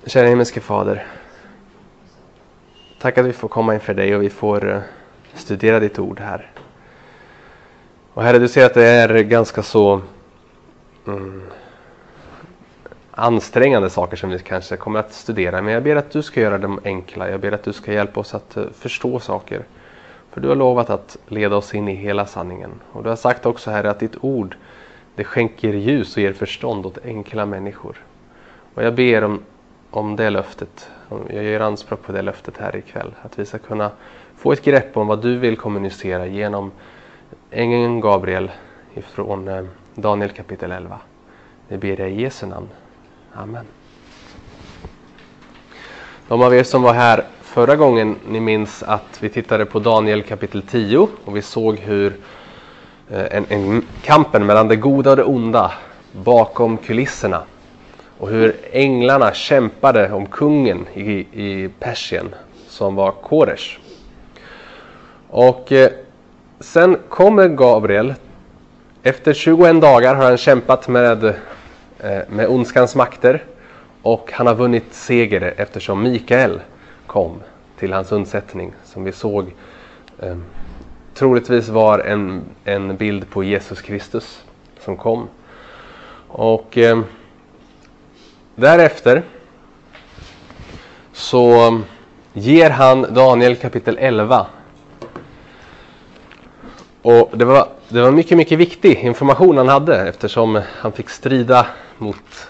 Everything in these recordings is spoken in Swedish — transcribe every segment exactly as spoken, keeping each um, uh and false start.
Kära himmelske Fader, tack att vi får komma inför dig och vi får studera ditt ord här. Och Herre, du ser att det är ganska så mm, ansträngande saker som vi kanske kommer att studera. Men jag ber att du ska göra dem enkla. Jag ber att du ska hjälpa oss att förstå saker. För du har lovat att leda oss in i hela sanningen. Och du har sagt också, Herre, att ditt ord, det skänker ljus och ger förstånd åt enkla människor. Och jag ber om, om det löftet. Jag gör anspråk på det löftet här ikväll. Att vi ska kunna få ett grepp om vad du vill kommunicera genom ängeln Gabriel ifrån Daniel kapitel elva. Det ber jag i Jesu namn. Amen. De av er som var här förra gången, ni minns att vi tittade på Daniel kapitel tio och vi såg hur en, en kampen mellan det goda och det onda bakom kulisserna och hur änglarna kämpade om kungen i, i Persien som var Koresh. Och eh, sen kommer Gabriel. Efter tjugoett dagar har han kämpat med, eh, med ondskans makter och han har vunnit seger eftersom Mikael kom till hans undsättning som vi såg eh, troligtvis var en, en bild på Jesus Kristus som kom. Och eh, därefter så ger han Daniel kapitel elva. Och det var, det var mycket, mycket viktig information han hade eftersom han fick strida mot,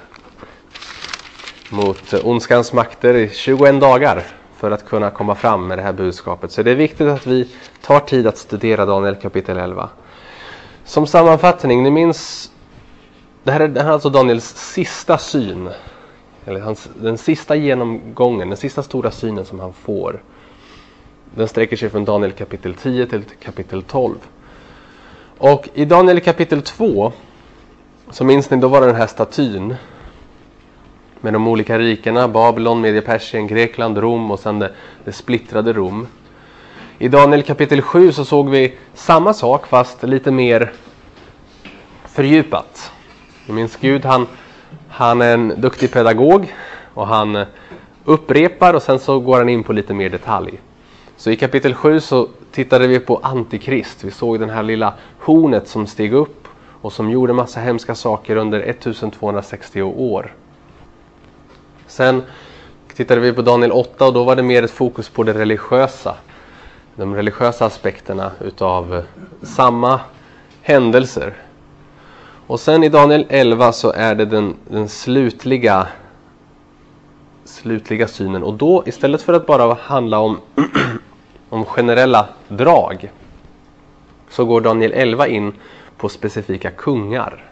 mot ondskans makter i tjugoett dagar för att kunna komma fram med det här budskapet. Så det är viktigt att vi tar tid att studera Daniel kapitel elva. Som sammanfattning, ni minns, det här är, det här är alltså Daniels sista syn. Eller hans, den sista genomgången, den sista stora synen som han får. Den sträcker sig från Daniel kapitel tio till kapitel tolv. Och i Daniel kapitel två, så minns ni, då var det den här statyn med de olika rikena, Babylon, Media, Persien, Grekland, Rom och sen det, det splittrade Rom. I Daniel kapitel sju så såg vi samma sak fast lite mer fördjupat. Ni minns Gud, han, han är en duktig pedagog och han upprepar och sen så går han in på lite mer detalj. Så i kapitel sju så tittade vi på Antikrist. Vi såg den här lilla hornet som steg upp och som gjorde massa hemska saker under ettusentvåhundrasextio år. Sen tittade vi på Daniel åtta och då var det mer ett fokus på det religiösa. De religiösa aspekterna utav samma händelser. Och sen i Daniel elva så är det den, den slutliga slutliga synen. Och då istället för att bara handla om om generella drag så går Daniel elva in på specifika kungar.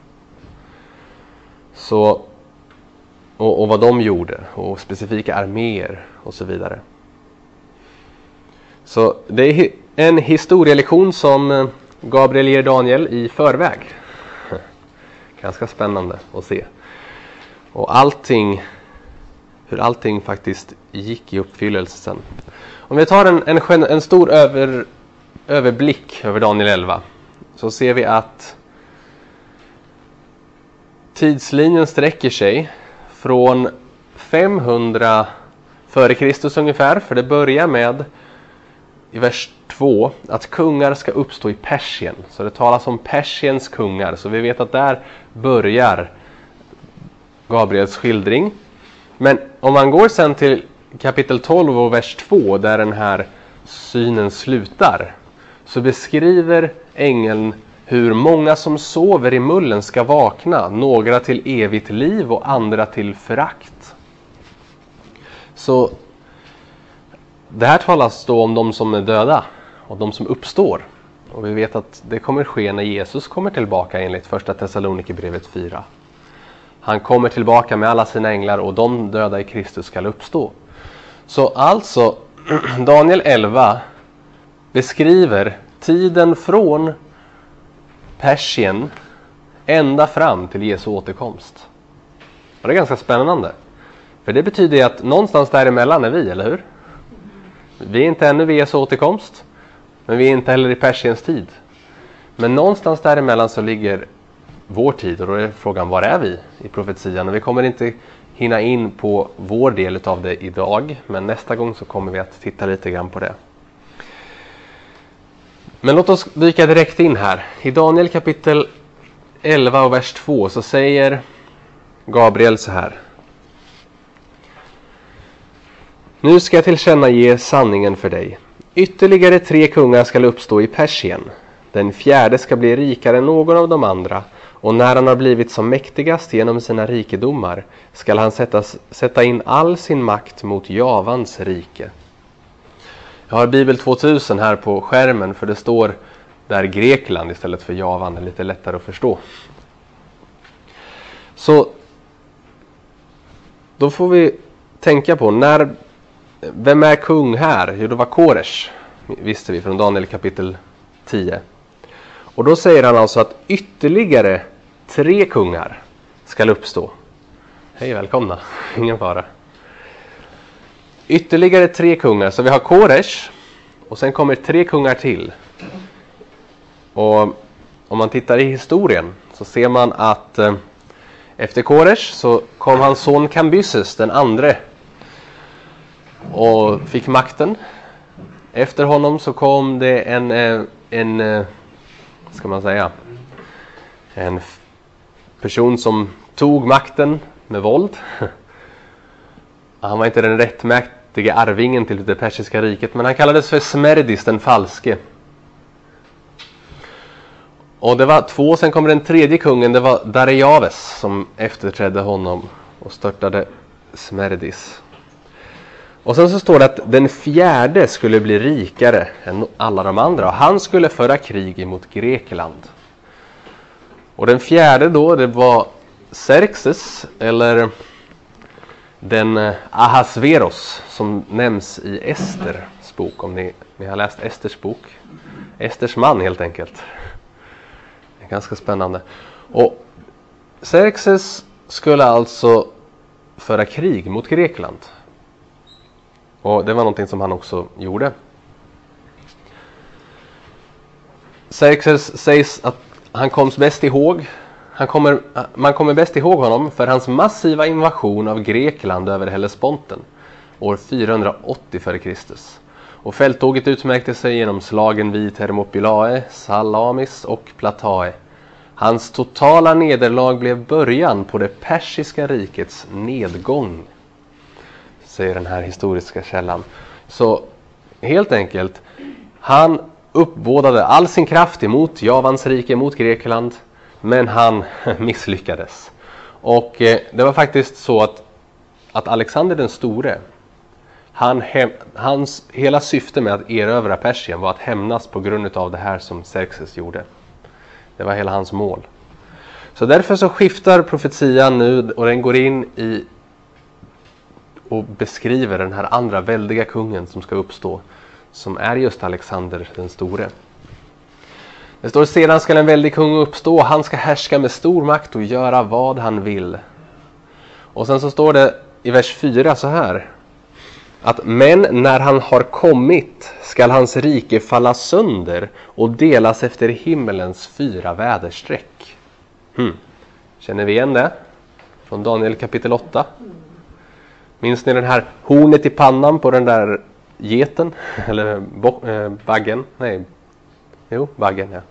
Så, och, och vad de gjorde och specifika arméer och så vidare. Så det är en historielektion som Gabriel ger Daniel i förväg. Ganska spännande att se. Och allting, hur allting faktiskt gick i uppfyllelse sen. Om vi tar en, en, en stor över, överblick över Daniel elva så ser vi att tidslinjen sträcker sig från femhundra före Kristus ungefär. För det börjar med i vers två att kungar ska uppstå i Persien. Så det talas om Persiens kungar. Så vi vet att där börjar Gabriels skildring. Men om man går sen till kapitel tolv och vers två där den här synen slutar så beskriver ängeln hur många som sover i mullen ska vakna, några till evigt liv och andra till förakt. Så det här talas då om de som är döda och de som uppstår. Och vi vet att det kommer ske när Jesus kommer tillbaka enligt första Thessalonikerbrevet fyra. Han kommer tillbaka med alla sina änglar och de döda i Kristus ska uppstå. Så alltså Daniel elva beskriver tiden från Persien ända fram till Jesu återkomst. Och det är ganska spännande. För det betyder ju att någonstans däremellan är vi, eller hur? Vi är inte ännu vid Jesu återkomst, men vi är inte heller i Persiens tid. Men någonstans däremellan så ligger vår tid och då är frågan, var är vi i profetian? Och vi kommer inte hinna in på vår del av det idag. Men nästa gång så kommer vi att titta lite grann på det. Men låt oss dyka direkt in här. I Daniel kapitel elva och vers två så säger Gabriel så här. Nu ska jag tillkännage sanningen för dig. Ytterligare tre kungar ska uppstå i Persien. Den fjärde ska bli rikare än någon av de andra. Och när han har blivit som mäktigast genom sina rikedomar ska han sättas, sätta in all sin makt mot Javans rike. Jag har Bibel tvåtusen här på skärmen för det står där Grekland istället för Javan. Det är lite lättare att förstå. Så då får vi tänka på när, vem är kung här? Jo, det var Koresh, visste vi från Daniel kapitel tio. Och då säger han alltså att ytterligare tre kungar ska uppstå. Hej, välkomna. Ingen fara. Ytterligare tre kungar. Så vi har Koresh och sen kommer tre kungar till. Och om man tittar i historien så ser man att eh, efter Koresh så kom hans son Kambyses den andre och fick makten. Efter honom så kom det en, en, en ska man säga, en person som tog makten med våld. Han var inte den rättmätiga arvingen till det persiska riket, men han kallades för Smerdis den falske. Och det var två, sen kommer den tredje kungen, det var Darijaves som efterträdde honom och störtade Smerdis. Och sen så står det att den fjärde skulle bli rikare än alla de andra. Och han skulle föra krig mot Grekland. Och den fjärde då, det var Xerxes, eller den Ahasveros som nämns i Esters bok. Om ni, ni har läst Esters bok. Esters man helt enkelt. Det är ganska spännande. Och Xerxes skulle alltså föra krig mot Grekland. Och det var någonting som han också gjorde. Xerxes sägs att han kommer bäst ihåg. Han kommer, man kommer bäst ihåg honom för hans massiva invasion av Grekland över Hellesponten år fyrahundraåttio före Kristus. Och fälttåget utmärkte sig genom slagen vid Thermopylae, Salamis och Platae. Hans totala nederlag blev början på det persiska rikets nedgång, säger den här historiska källan. Så helt enkelt, han uppbådade all sin kraft emot Javans rike, mot Grekland, men han misslyckades. Och eh, det var faktiskt så att, att Alexander den store, han hem, hans hela syfte med att erövra Persien var att hämnas på grund av det här som Xerxes gjorde. Det var hela hans mål. Så därför så skiftar profetian nu och den går in i och beskriver den här andra väldiga kungen som ska uppstå, som är just Alexander den store. Det står: sedan ska en väldig kung uppstå, han ska härska med stor makt och göra vad han vill. Och sen så står det i vers fyra så här, att men när han har kommit skall hans rike falla sönder och delas efter himmelens fyra väderstreck. Hmm. Känner vi igen det? Från Daniel kapitel åtta. Minns ni den här hornet i pannan på den där geten? Eller bo- äh, baggen? Nej. Jo, baggen, ja.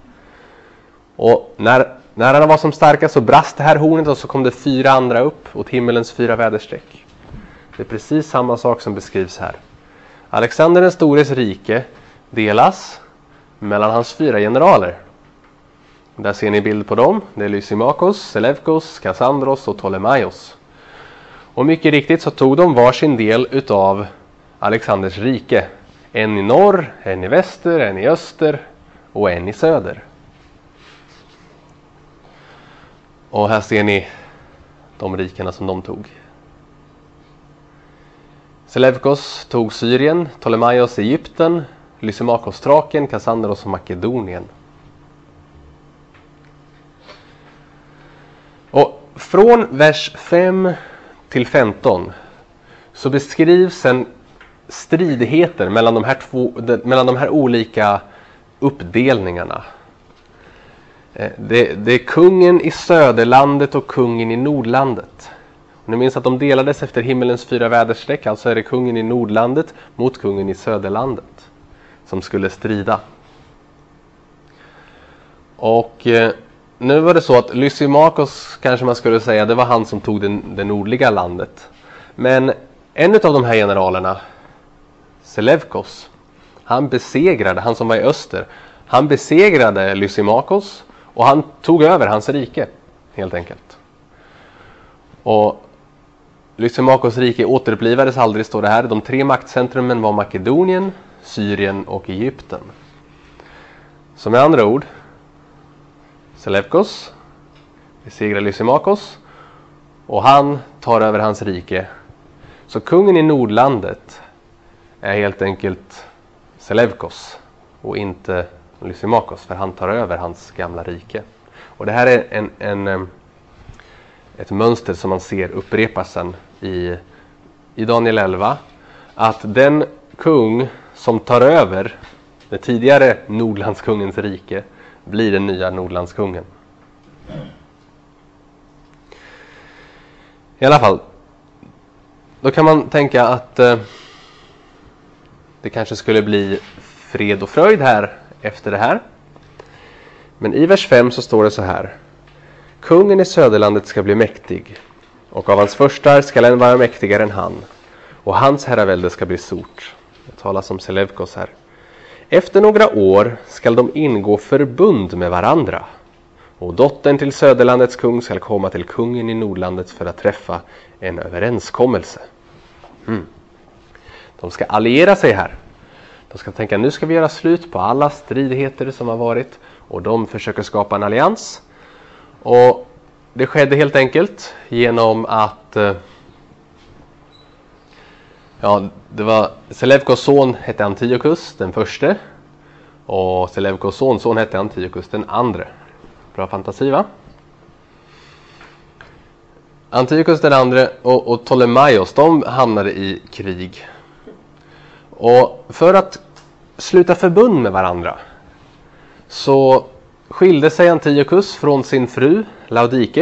Och när, när han var som starkast så brast det här hornet och så kom det fyra andra upp åt himmelens fyra väderstreck. Det är precis samma sak som beskrivs här. Alexander den stores rike delas mellan hans fyra generaler. Där ser ni bild på dem. Det är Lysimakos, Selevkos, Kassandros och Ptolemaios. Och mycket riktigt så tog de varsin del utav Alexanders rike. En i norr, en i väster, en i öster och en i söder. Och här ser ni de rikena som de tog. Selevkos tog Syrien, Ptolemaios Egypten, Lysimakos Thrakien, Kassandros och Makedonien. Och från vers fem till femton så beskrivs en stridigheter mellan de här två, mellan de här olika uppdelningarna. Det, det är kungen i söderlandet och kungen i nordlandet. Ni minns att de delades efter himmelens fyra väderstreck. Alltså är det kungen i Nordlandet mot kungen i Söderlandet som skulle strida. Och eh, nu var det så att Lysimakos, kanske man skulle säga, det var han som tog den, det nordliga landet. Men en av de här generalerna, Selevkos, han besegrade, han som var i öster, han besegrade Lysimakos och han tog över hans rike, helt enkelt. Och Lysimakos rike återupplivades aldrig, står det här. De tre maktcentrumen var Makedonien, Syrien och Egypten. Så med andra ord, Selevkos besegrar Lysimakos och han tar över hans rike. Så kungen i Nordlandet är helt enkelt Selevkos och inte Lysimakos, för han tar över hans gamla rike. Och det här är en, en, ett mönster som man ser upprepas sen i, i Daniel elva. Att den kung som tar över det tidigare Nordlandskungens rike blir den nya Nordlandskungen. I alla fall, då kan man tänka att eh, det kanske skulle bli fred och fröjd här efter det här. Men i vers fem så står det så här: kungen i Söderlandet ska bli mäktig, och av hans förstar ska en vara mäktigare än han, och hans herravälde ska bli stort. Det talas om Selevkos här. Efter några år skall de ingå förbund med varandra, och dottern till Söderlandets kung skall komma till kungen i Nordlandet för att träffa en överenskommelse. Mm. De ska alliera sig här. De ska tänka, nu ska vi göra slut på alla stridigheter som har varit, och de försöker skapa en allians. Och det skedde helt enkelt genom att ja, det var Selevkos son hette Antiochus den första, och Selevkos son, son hette Antiochus den andra. Bra fantasi, va? Antiochus den andra och, och Ptolemaios, de hamnade i krig. Och för att sluta förbund med varandra så skilde sig Antiochus från sin fru Laodike.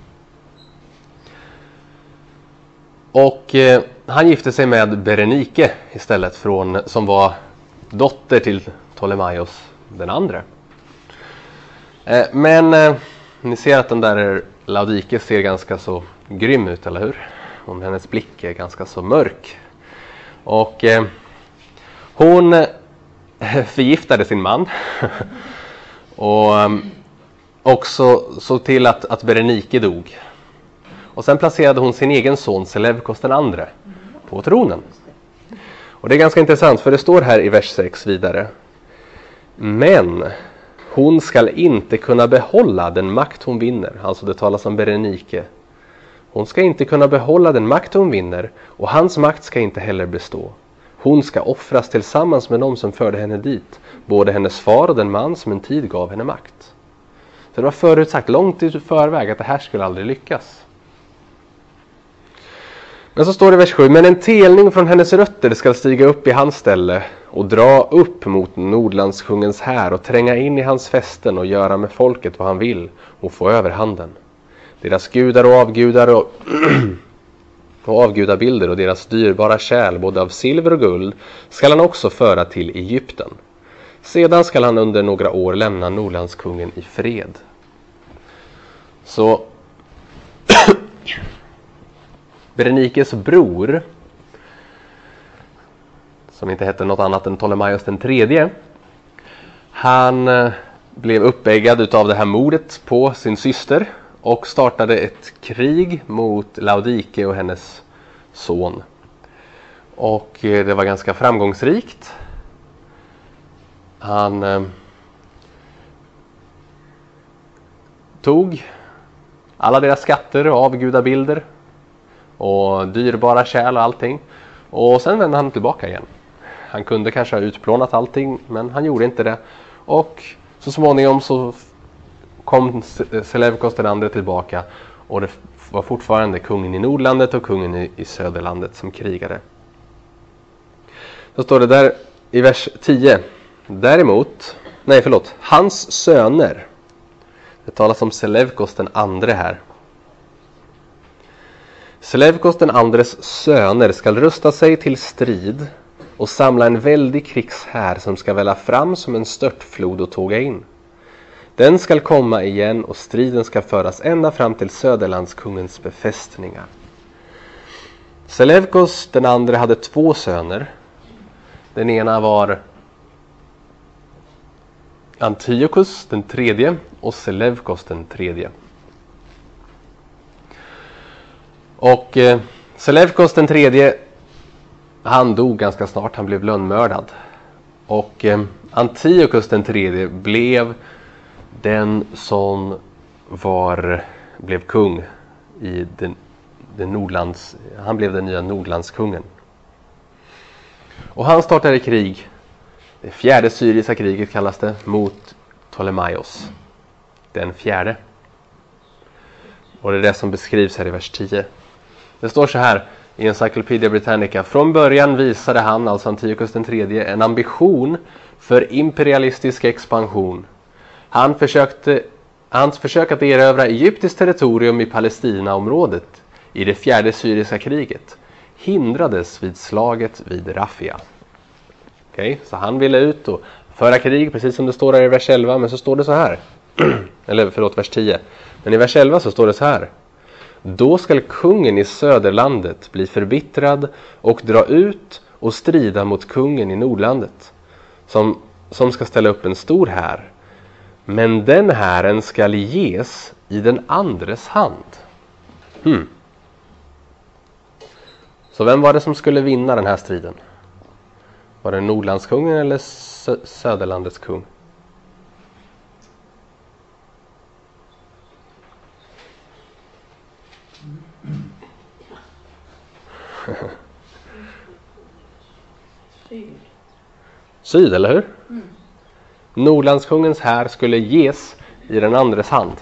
Och eh, han gifte sig med Berenike istället, från, som var dotter till Ptolemaios den andra. Eh, men eh, ni ser att den där Laodike ser ganska så grym ut, eller hur? Och hennes blick är ganska så mörk. Och eh, hon eh, förgiftade sin man. och eh, också såg till att, att Berenike dog. Och sen placerade hon sin egen son Selevkos den andra på tronen. Och det är ganska intressant, för det står här i vers sex vidare: men hon skall inte kunna behålla den makt hon vinner. Alltså det talas om Berenike. Hon ska inte kunna behålla den makt hon vinner, och hans makt ska inte heller bestå. Hon ska offras tillsammans med dem som förde henne dit, både hennes far och den man som en tid gav henne makt. Så det var förutsagt långt i förväg att det här skulle aldrig lyckas. Men så står det i vers sju: men en telning från hennes rötter ska stiga upp i hans ställe och dra upp mot Nordlandskungens här och tränga in i hans fästen och göra med folket vad han vill och få över handen. Deras gudar och avgudar och, och avgudabilder och deras dyrbara kärl, både av silver och guld, skall han också föra till Egypten. Sedan skall han under några år lämna Nordlandskungen i fred. Så Berenikes bror, som inte hette något annat än Ptolemaios den tredje, han blev uppeggad utav det här mordet på sin syster och startade ett krig mot Laodike och hennes son. Och det var ganska framgångsrikt. Han eh, tog alla deras skatter och avgudabilder och dyrbara kärl och allting. Och sen vände han tillbaka igen. Han kunde kanske ha utplånat allting, men han gjorde inte det. Och så småningom så kom Selevkos den andra tillbaka, och det var fortfarande kungen i Nordlandet och kungen i, i Söderlandet som krigade. Så står det där i vers tio: däremot, nej förlåt, hans söner, det talas om Selevkos den andra här, Selevkos den andres söner skall rusta sig till strid och samla en väldig krigshär som ska välla fram som en störtflod och tåga in. Den skall komma igen och striden ska föras ända fram till Söderlandskungens befästningar. Selevkos den andra hade två söner. Den ena var Antiochus den tredje och Selevkos den tredje. Och eh, Selevkos den tredje, han dog ganska snart, han blev lönnmördad. Och eh, Antiochus den tredje blev den som var, blev kung i den, den Nordlands, han blev den nya Nordlandskungen. Och han startade krig, det fjärde syriska kriget kallas det, mot Ptolemaios, den fjärde. Och det är det som beskrivs här i vers tio. Det står så här i Encyclopedia Britannica: från början visade han, alltså Antiochus den tredje, en ambition för imperialistisk expansion. Han försökte, hans försök att erövra Egyptiskt territorium i Palestinaområdet i det fjärde syriska kriget hindrades vid slaget vid Raffia. Okej, så han ville ut och föra krig, precis som det står där i vers elva, men så står det så här. Eller förlåt, vers tio. Men i vers elva så står det så här: då skall kungen i söderlandet bli förbittrad och dra ut och strida mot kungen i nordlandet, som, som ska ställa upp en stor här. Men den hären skall ges i den andres hand. Hmm. Så vem var det som skulle vinna den här striden? Var det Nordlandskungen eller sö- Söderlandets kung? Syd. Syd, eller hur? Mm. Nordlandskungens här skulle ges i den andres hand.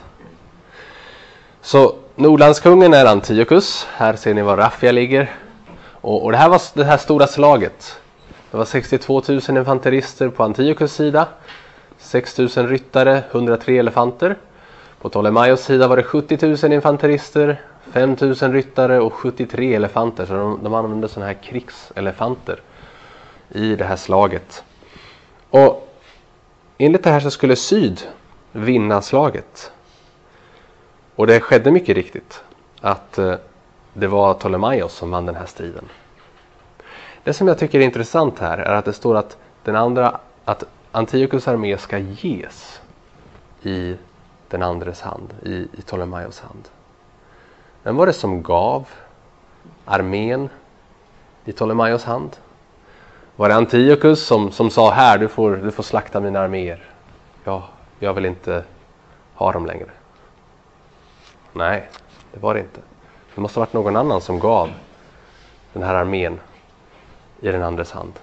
Så Nordlandskungen är Antiochus. Här ser ni var Raffia ligger. Och, och det här var det här stora slaget. Det var sextiotvå tusen infanterister på Antiochus sida. sex tusen ryttare, hundratre elefanter. På Ptolemaios sida var det sjuttio tusen infanterister, fem tusen ryttare och sjuttiotre elefanter. Så de, de använde sådana här krigselefanter i det här slaget. Och enligt det här så skulle Syd vinna slaget. Och det skedde mycket riktigt att eh, det var Ptolemaios som vann den här striden. Det som jag tycker är intressant här är att det står att den andra, att Antiochus armé ska ges i den andres hand, i, i Ptolemaios hand. Vem var det som gav armén i Ptolemaios hand? Var det Antiochus som, som sa här, du får, du får slakta mina arméer. Ja, jag vill inte ha dem längre. Nej, det var det inte. Det måste ha varit någon annan som gav den här armén i den andres hand.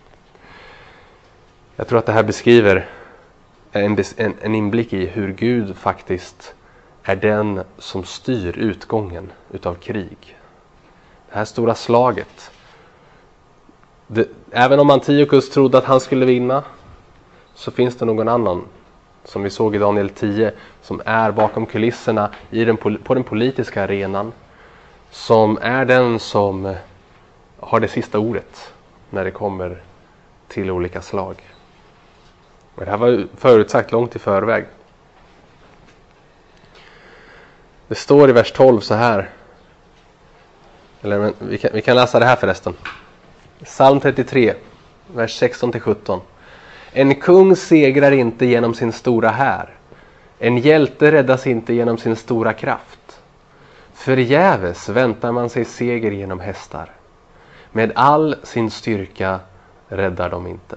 Jag tror att det här beskriver en, en, en inblick i hur Gud faktiskt är den som styr utgången utav krig. Det här stora slaget. Det, även om Antiochus trodde att han skulle vinna, så finns det någon annan, som vi såg i Daniel tio, som är bakom kulisserna i den, på den politiska arenan, som är den som har det sista ordet när det kommer till olika slag. Och det här var förutsagt långt i förväg. Det står i vers tolv så här. Eller men, vi, kan, vi kan läsa det här förresten. Psalm trettiotre, vers sexton till sjutton. En kung segrar inte genom sin stora här. En hjälte räddas inte genom sin stora kraft. Förgäves väntar man sig seger genom hästar. Med all sin styrka räddar de inte.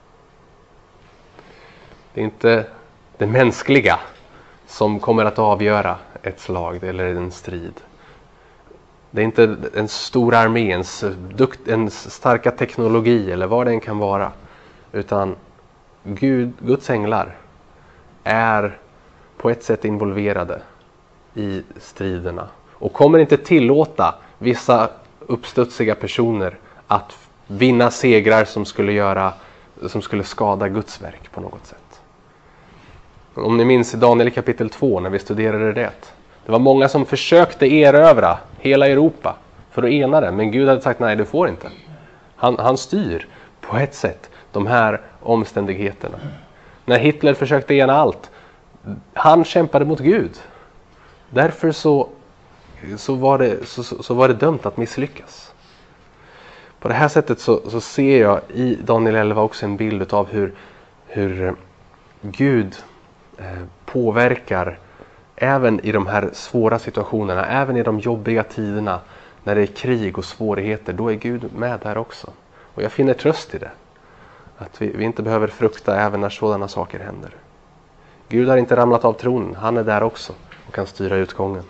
Det är inte det mänskliga som kommer att avgöra ett slag eller en strid. Det är inte en stor armé, en, dukt, en starka teknologi eller vad det än kan vara. Utan Gud, Guds änglar är på ett sätt involverade i striderna. Och kommer inte tillåta vissa uppstudsiga personer att vinna segrar som skulle, göra, som skulle skada Guds verk på något sätt. Om ni minns i Daniel kapitel två när vi studerade det, Det var många som försökte erövra hela Europa för att ena det. Men Gud hade sagt nej, du får inte. Han, han styr på ett sätt de här omständigheterna. När Hitler försökte ena allt, han kämpade mot Gud. Därför så, så, var, det, så, så var det dömt att misslyckas. På det här sättet så, så ser jag i Daniel elva också en bild av hur, hur Gud eh, påverkar även i de här svåra situationerna, även i de jobbiga tiderna när det är krig och svårigheter. Då är Gud med där också. Och jag finner tröst i det. Att vi, vi inte behöver frukta även när sådana saker händer. Gud har inte ramlat av tronen. Han är där också och kan styra utgången.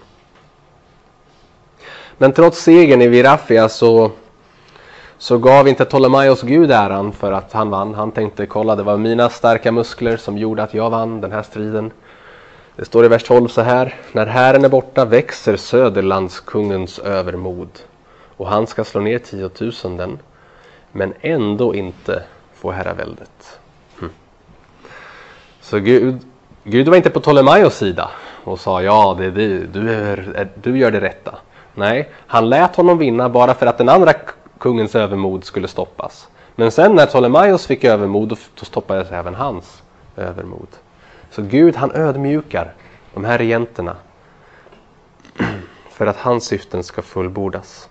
Men trots segern i Virafia så, så gav inte Ptolemaios Gud äran för att han vann. Han tänkte, kolla, det var mina starka muskler som gjorde att jag vann den här striden. Det står i vers tolv så här: när Herren är borta växer Söderlandskungens övermod, och han ska slå ner tiotusenden, men ändå inte få herraväldet. Hm. Så Gud, Gud var inte på Ptolemaios sida och sa, ja, det är du, du, är, du gör det rätta. Nej, han lät honom vinna bara för att den andra kungens övermod skulle stoppas. Men sen när Ptolemaios fick övermod, då stoppades även hans övermod. Så Gud, han ödmjukar de här regenterna för att hans syften ska fullbordas.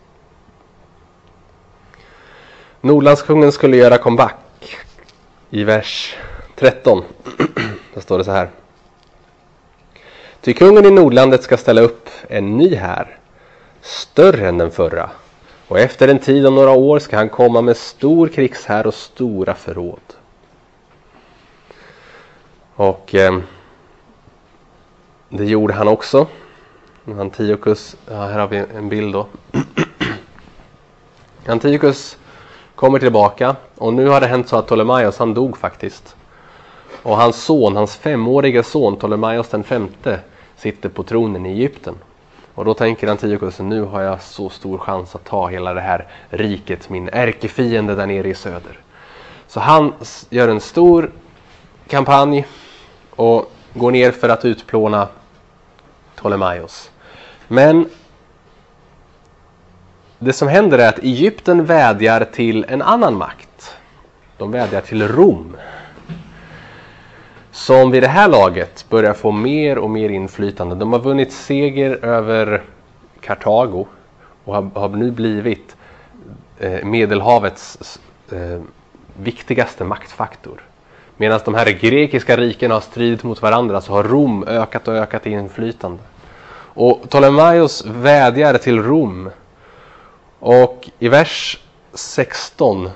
Nordlandskungen skulle göra comeback i vers tretton. Där står det så här: ty kungen i Nordlandet ska ställa upp en ny här, större än den förra, och efter en tid om några år ska han komma med stor krigshär och stora förråd. Och eh, det gjorde han också. Antiochus, ja, här har vi en bild då. Antiochus kommer tillbaka, och nu har det hänt så att Ptolemaios, han dog faktiskt. Och hans son, hans femåriga son Ptolemaios den femte, sitter på tronen i Egypten. Och då tänker Antiochus, nu har jag så stor chans att ta hela det här riket, min ärkefiende där nere i söder. Så han gör en stor kampanj och går ner för att utplåna Ptolemaios. Men det som händer är att Egypten vädjar till en annan makt. De vädjar till Rom, som vid det här laget börjar få mer och mer inflytande. De har vunnit seger över Kartago och har, har nu blivit eh, Medelhavets eh, viktigaste maktfaktor. Medan de här grekiska riken har stridit mot varandra, så har Rom ökat och ökat i inflytande. Och Ptolemaios vädjar till Rom. Och i vers sexton,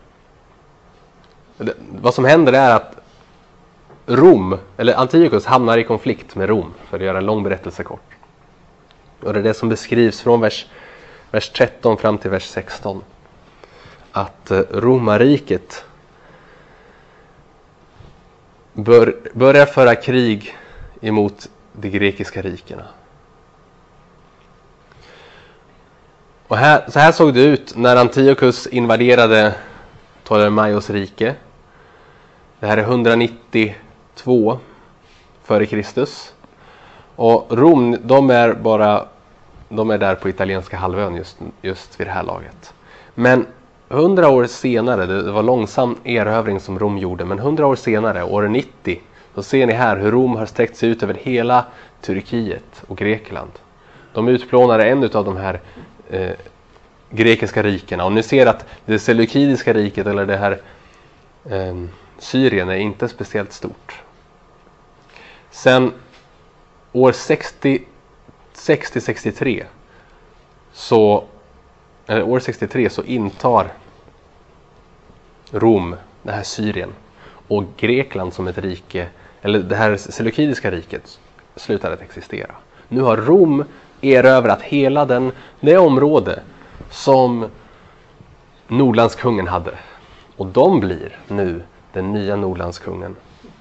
vad som händer är att Rom, eller Antiochus, hamnar i konflikt med Rom, för att göra en lång berättelse kort. Och det är det som beskrivs från vers, vers tretton fram till vers sexton. Att Romariket bör, börjar föra krig emot de grekiska rikena. Och här, så här såg det ut när Antiochus invaderade Ptolemaios rike. Det här är etthundranittiotvå före Kristus. Och Rom, de är bara de är där på italienska halvön just, just vid det här laget. Men hundra år senare, det var långsam erövring som Rom gjorde, men hundra år senare, år nittio, så ser ni här hur Rom har sträckt sig ut över hela Turkiet och Grekland. De utplånade en av de här eh, grekiska rikena, och ni ser att det seleukidiska riket, eller det här eh, Syrien, är inte speciellt stort. Sen år sextio sextiotre så eller år sextiotre så intar Rom det här Syrien, och Grekland som ett rike, eller det här seleukidiska riket, slutar att existera. Nu har Rom erövrat hela den, det område som Nordlandskungen hade, och de blir nu den nya Nordlandskungen.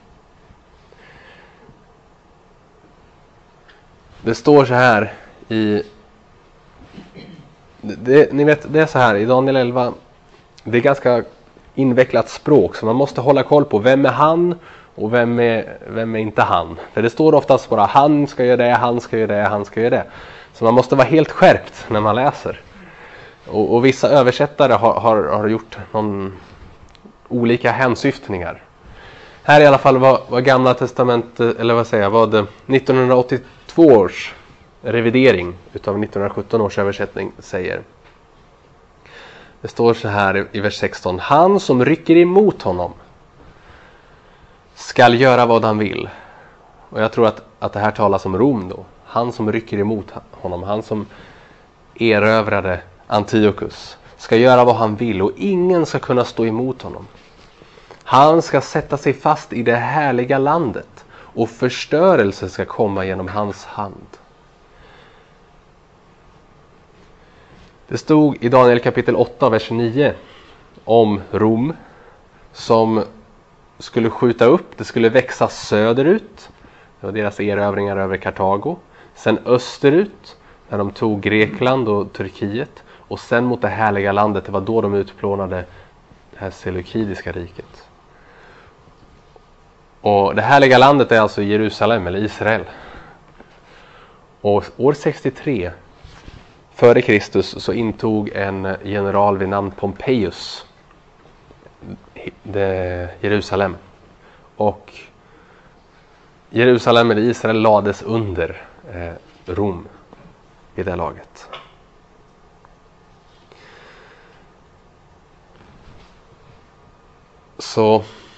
Det står så här i det, ni vet, det är så här i Daniel elva. Det är ganska invecklat språk, så man måste hålla koll på vem är han Och vem är, vem är inte han? För det står oftast bara han ska göra det, han ska göra det, han ska göra det. Så man måste vara helt skärpt när man läser. Och, och vissa översättare har, har, har gjort någon olika hänsyftningar. Här i alla fall var, var Gamla testamentet, eller vad säger jag, var det nittonhundraåttiotvå års revidering utav nittonhundrasjutton års översättning säger. Det står så här i, i vers sexton. Han som rycker emot honom skall göra vad han vill. Och jag tror att, att det här talas om Rom då. Han som rycker emot honom, han som erövrade Antiochus, ska göra vad han vill och ingen ska kunna stå emot honom. Han ska sätta sig fast i det härliga landet och förstörelse ska komma genom hans hand. Det stod i Daniel kapitel åtta, vers nio om Rom som skulle skjuta upp, det skulle växa söderut. Det var deras erövringar över Kartago. Sen österut, när de tog Grekland och Turkiet. Och sen mot det härliga landet, det var då de utplånade det här seleukidiska riket. Och det härliga landet är alltså Jerusalem eller Israel. Och år sextiotre före Kristus så intog en general vid namn Pompejus det Jerusalem. Och Jerusalem eller Israel lades under eh, Rom i det laget. Så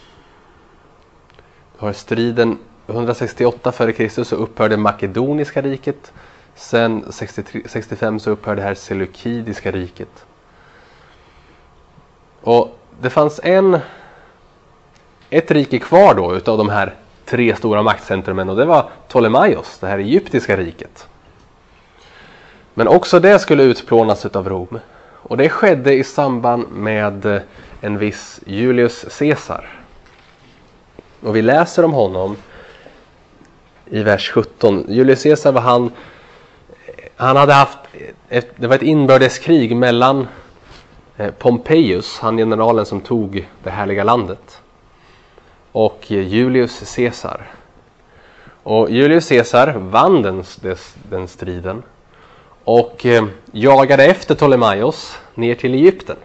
har striden hundrasextioåtta före Kristus så upphörde Makedoniska riket. Sen sextiotre, sextiofem så upphörde det här seleukidiska riket. Och det fanns en ett rike kvar då utav de här tre stora maktcentrumen och det var Ptolemaios, det här egyptiska riket. Men också det skulle utplånas utav Rom. Och det skedde i samband med en viss Julius Caesar. Och vi läser om honom i vers sjutton. Julius Caesar var han, han hade haft, ett, det var ett inbördeskrig mellan Pompejus, han generalen som tog det härliga landet, och Julius Caesar. Och Julius Caesar vann den, den striden och eh, jagade efter Ptolemaios ner till Egypten.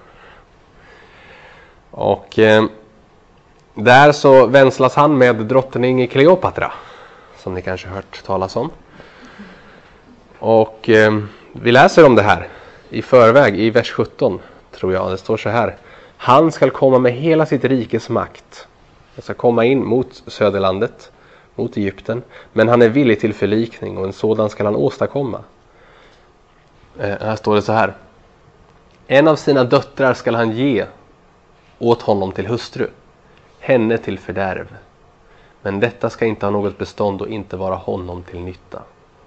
Och eh, där så vänslas han med drottning Kleopatra, som ni kanske hört talas om. Och eh, vi läser om det här i förväg i vers sjutton, tror jag. Det står så här: han ska komma med hela sitt rikes makt. Han ska komma in mot söderlandet, mot Egypten, men han är villig till förlikning och en sådan ska han åstadkomma. Eh, här står det så här: en av sina döttrar ska han ge åt honom till hustru, henne till fördärv. Men detta ska inte ha något bestånd och inte vara honom till nytta.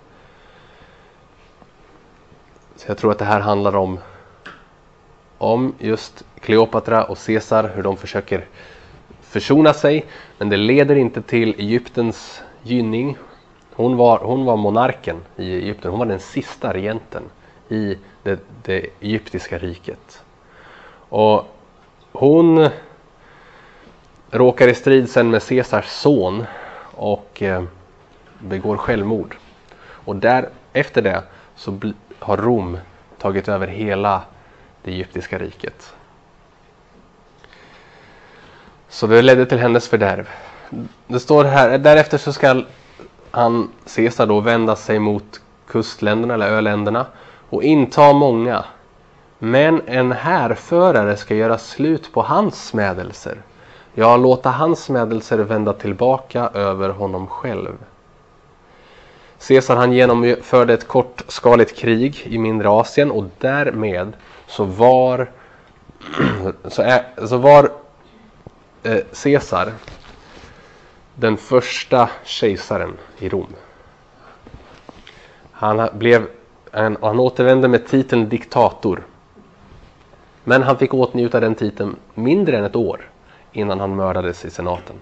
Så jag tror att det här handlar om om just Kleopatra och Caesar, hur de försöker försona sig, men det leder inte till Egyptens gynning. Hon var, hon var monarken i Egypten, hon var den sista regenten i det, det egyptiska riket. Och hon råkar i strid sen med Caesars son och eh, begår självmord. Och där, efter det så bl- har Rom tagit över hela det egyptiska riket. Så det ledde till hennes fördärv. Det står här, därefter så ska han, Caesar då, vända sig mot kustländerna eller öländerna och inta många. Men en härförare ska göra slut på hans smädelser. Ja, låta hans smädelser vända tillbaka över honom själv. Caesar han genomförde ett kortskaligt krig i mindre Asien och därmed så var så, är, så var eh, Caesar den första kejsaren i Rom. Han blev en, han återvände med titeln diktator. Men han fick åtnjuta den titeln mindre än ett år innan han mördades i senaten.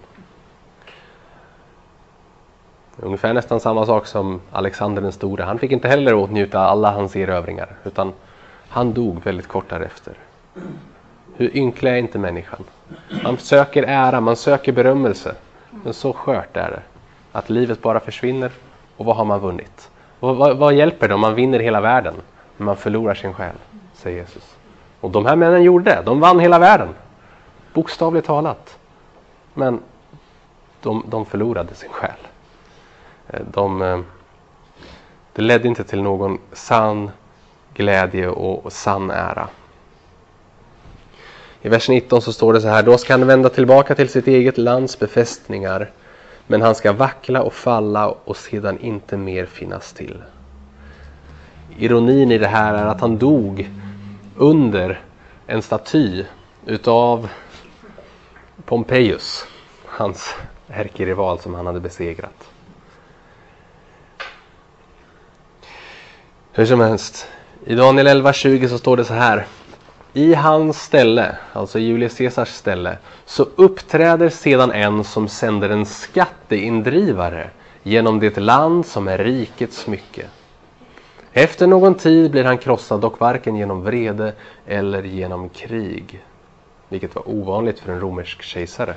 Ungefär nästan samma sak som Alexander den store. Han fick inte heller åtnjuta alla hans erövringar, utan han dog väldigt kort därefter. Hur ynklig är inte människan? Man söker ära, man söker berömmelse. Men så skört är det. Att livet bara försvinner. Och vad har man vunnit? Och vad, vad hjälper det om man vinner hela världen? Men man förlorar sin själ, säger Jesus. Och de här männen gjorde det. De vann hela världen. Bokstavligt talat. Men de, de förlorade sin själ. De, det ledde inte till någon sann glädje och, och sann ära. I vers nitton så står det så här: då ska han vända tillbaka till sitt eget lands befästningar, men han ska vackla och falla och sedan inte mer finnas till. Ironin i det här är att han dog under en staty utav Pompejus, hans ärkerival som han hade besegrat. Hur som helst, i Daniel elva tjugo så står det så här: i hans ställe, alltså Julius Caesars ställe, så uppträder sedan en som sänder en skatteindrivare genom det land som är rikets smycke. Efter någon tid blir han krossad, dock varken genom vrede eller genom krig. Vilket var ovanligt för en romersk kejsare.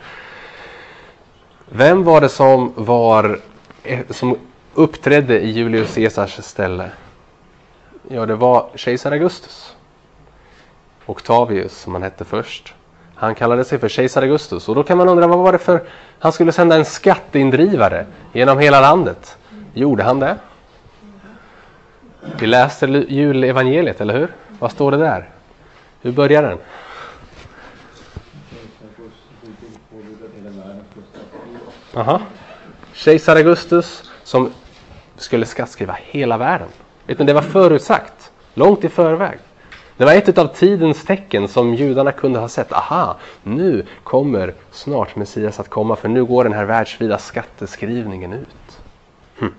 Vem var det som, var, som uppträdde i Julius Caesars ställe? Ja, det var kejsar Augustus. Octavius som han hette först. Han kallade sig för kejsar Augustus. Och då kan man undra, vad var det för... Han skulle sända en skatteindrivare genom hela landet. Gjorde han det? Vi läste julevangeliet, eller hur? Vad står det där? Hur börjar den? Aha. Kejsar Augustus som skulle skattskriva hela världen. Vet ni, det var förutsagt. Långt i förväg. Det var ett av tidens tecken som judarna kunde ha sett. Aha, nu kommer snart Messias att komma, för nu går den här världsvida skatteskrivningen ut. Hm.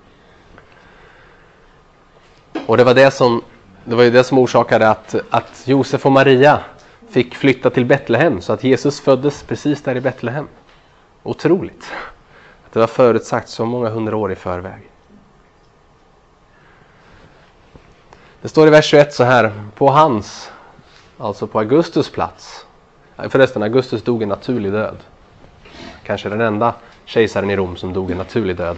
Och det var det som det var ju det som orsakade att, att Josef och Maria fick flytta till Betlehem, så att Jesus föddes precis där i Betlehem. Otroligt. Att det var förutsagt så många hundra år i förväg. Det står i vers tjugoett så här: på hans, alltså på Augustus plats. Förresten, Augustus dog en naturlig död. Kanske den enda kejsaren i Rom som dog en naturlig död.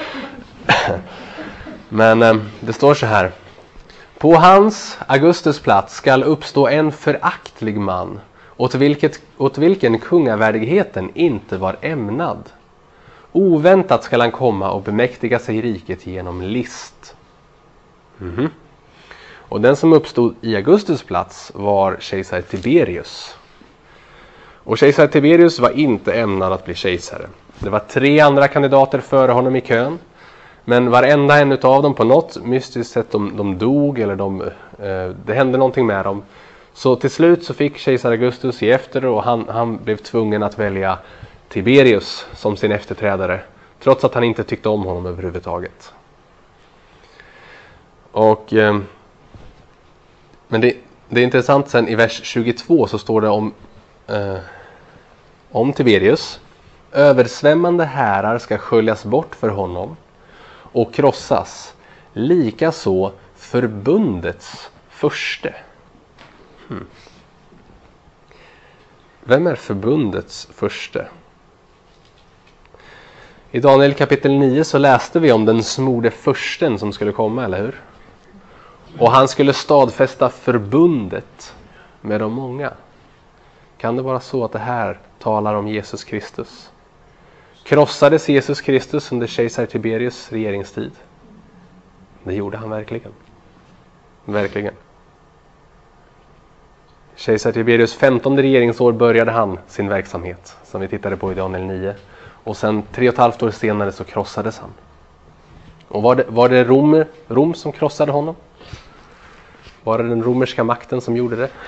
Men eh, det står så här: på hans, Augustus plats, skall uppstå en föraktlig man, åt, vilket, åt vilken kungavärdigheten inte var ämnad. Oväntat skall han komma och bemäktiga sig riket genom list. Mhm. Och den som uppstod i Augustus plats var kejsar Tiberius. Och kejsar Tiberius var inte ämnad att bli kejsare. Det var tre andra kandidater före honom i kön. Men varenda en av dem på något mystiskt sätt, de, de dog eller de, eh, det hände någonting med dem. Så till slut så fick kejsar Augustus ge efter och han, han blev tvungen att välja Tiberius som sin efterträdare. Trots att han inte tyckte om honom överhuvudtaget. Och... Eh, Men det, det är intressant, sen i vers tjugotvå så står det om, eh, om Tiberius. Översvämmande härar ska sköljas bort för honom och krossas. Likaså förbundets förste. Hmm. Vem är förbundets förste? I Daniel kapitel nio så läste vi om den smorde försten som skulle komma, eller hur? Och han skulle stadfästa förbundet med de många. Kan det vara så att det här talar om Jesus Kristus? Krossades Jesus Kristus under kejsar Tiberius regeringstid? Det gjorde han verkligen. Verkligen. Kejsar Tiberius femtonde regeringsår började han sin verksamhet, som vi tittade på i Daniel nio. Och sen tre och ett halvt år senare så krossades han. Och var det, var det Rom, Rom som krossade honom? Var det den romerska makten som gjorde det?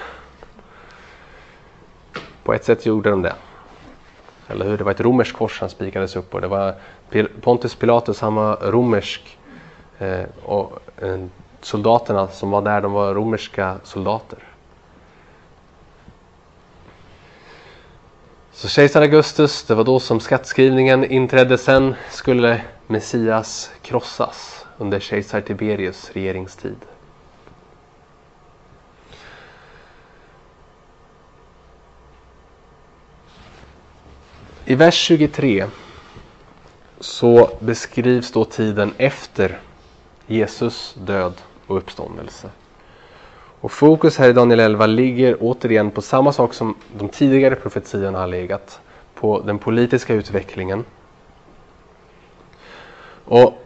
På ett sätt gjorde de det. Eller hur? Det var ett romerskt kors som spikades upp. Och det var Pontius Pilatus, han var romersk. Eh, och eh, soldaterna som var där, de var romerska soldater. Så kejsar Augustus, det var då som skattskrivningen inträdde. Sen skulle Messias krossas under kejsar Tiberius regeringstid. I vers tjugotre så beskrivs då tiden efter Jesus död och uppståndelse. Och fokus här i Daniel elva ligger återigen på samma sak som de tidigare profetiorna har legat, på den politiska utvecklingen. Och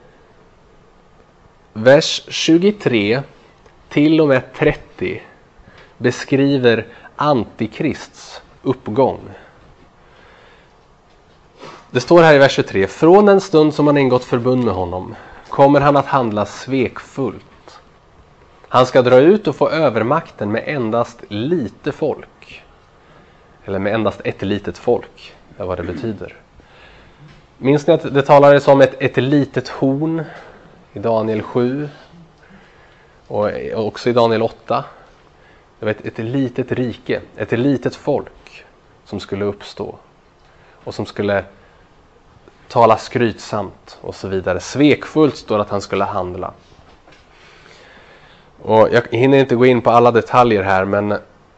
vers tjugotre till och med trettio beskriver Antikrists uppgång. Det står här i vers tjugotre: från den stund som han ingått förbund med honom kommer han att handla svekfullt. Han ska dra ut och få övermakten med endast lite folk. Eller med endast ett litet folk, är vad det betyder. Minns ni att det talades om ett, ett litet horn i Daniel sju och också i Daniel åtta? Det var ett, ett litet rike, ett litet folk som skulle uppstå och som skulle tala skrytsamt och så vidare. Svekfullt står att han skulle handla. Och jag hinner inte gå in på alla detaljer här, men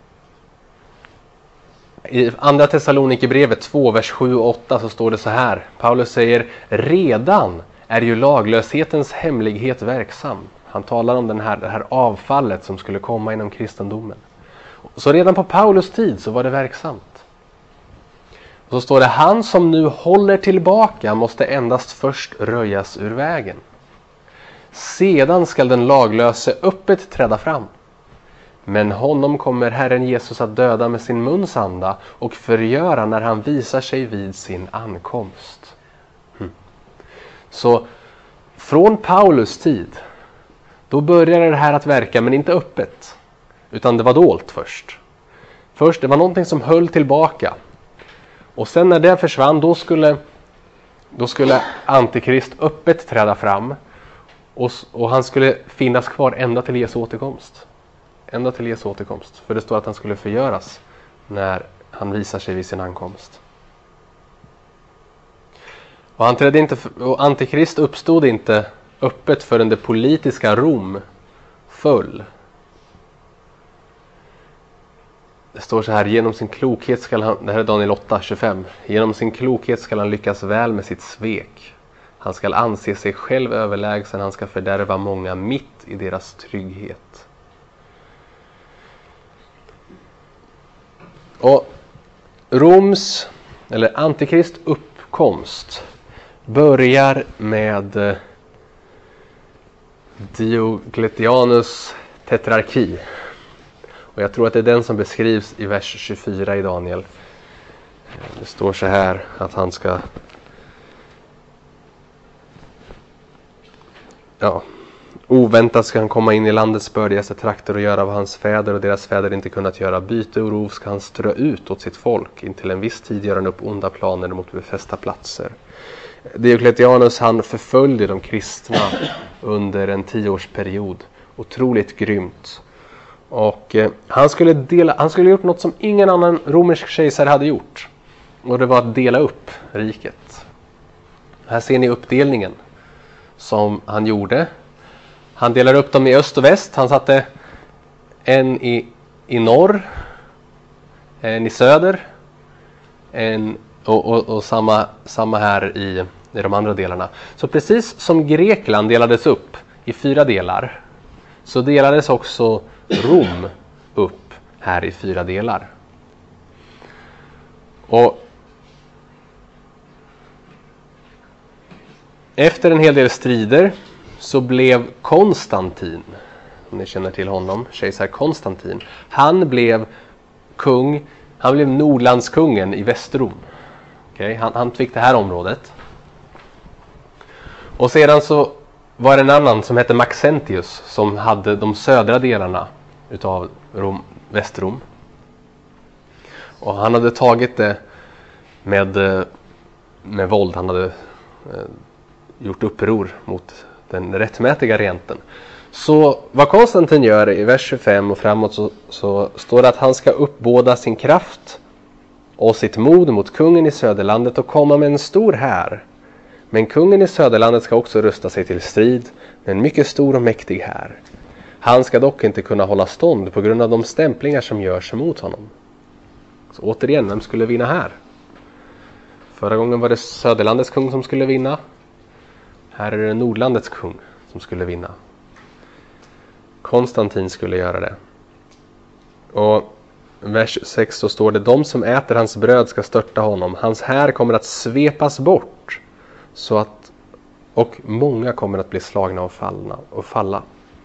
i andra Thessalonikerbrevet två, vers sju och åtta så står det så här. Paulus säger: redan är ju laglöshetens hemlighet verksam. Han talar om den här, det här avfallet som skulle komma inom kristendomen. Så redan på Paulus tid så var det verksamt. Och så står det: han som nu håller tillbaka måste endast först röjas ur vägen. Sedan skall den laglöse öppet träda fram. Men honom kommer Herren Jesus att döda med sin muns anda och förgöra när han visar sig vid sin ankomst. Hmm. Så från Paulus tid, då började det här att verka, men inte öppet. Utan det var dolt först. Först det var någonting som höll tillbaka. Och sen när det försvann, då skulle, då skulle Antikrist öppet träda fram. Och, och han skulle finnas kvar ända till Jesu återkomst. Ända till Jesu återkomst. För det står att han skulle förgöras när han visar sig vid sin ankomst. Och, han trädde inte, och Antikrist uppstod inte öppet förrän det politiska Rom föll. Det står så här: genom sin klokhet skall han, det här är Daniel åtta tjugofem, genom sin klokhet skall han lyckas väl med sitt svek. Han skall anse sig själv överlägsen, han ska fördärva många mitt i deras trygghet. Och Roms, eller Antikrist uppkomst börjar med Diocletianus tetrarki. Och jag tror att det är den som beskrivs i vers tjugofyra i Daniel. Det står så här att han ska... Ja, oväntat ska han komma in i landets bördigaste trakter och göra vad hans fäder och deras fäder inte kunnat göra. Byte och rov ska han strö ut åt sitt folk. Intill en viss tid gör han upp onda planer mot befästa platser. Diocletianus, han förföljde de kristna under en tioårsperiod. Otroligt grymt. Och eh, han skulle dela, han skulle gjort något som ingen annan romersk kejsare hade gjort. Och det var att dela upp riket. Här ser ni uppdelningen som han gjorde. Han delar upp dem i öst och väst. Han satte en i, i norr, en i söder, en, och, och, och samma, samma här i, i de andra delarna. Så precis som Grekland delades upp i fyra delar, så delades också Rom upp här i fyra delar. Och efter en hel del strider så blev Konstantin, om ni känner till honom, kejsar Konstantin, han blev kung, han blev Nordlandskungen i Västrom. Okay? Han, han fick det här området. Och sedan så var det en annan som hette Maxentius som hade de södra delarna utav Rom, Västrom. Och han hade tagit det med, med våld. Han hade eh, gjort uppror mot den rättmätiga regenten. Så vad Konstantin gör i vers tjugofem och framåt så, så står det att han ska uppbåda sin kraft och sitt mod mot kungen i söderlandet och komma med en stor här. Men kungen i söderlandet ska också rusta sig till strid med en mycket stor och mäktig här. Han ska dock inte kunna hålla stånd på grund av de stämplingar som görs emot honom. Så återigen, vem skulle vinna här? Förra gången var det Söderlandets kung som skulle vinna. Här är det Nordlandets kung som skulle vinna. Konstantin skulle göra det. Och vers sex så står det: de som äter hans bröd ska störta honom. Hans här kommer att svepas bort. Så att, och många kommer att bli slagna och, fallna, och falla.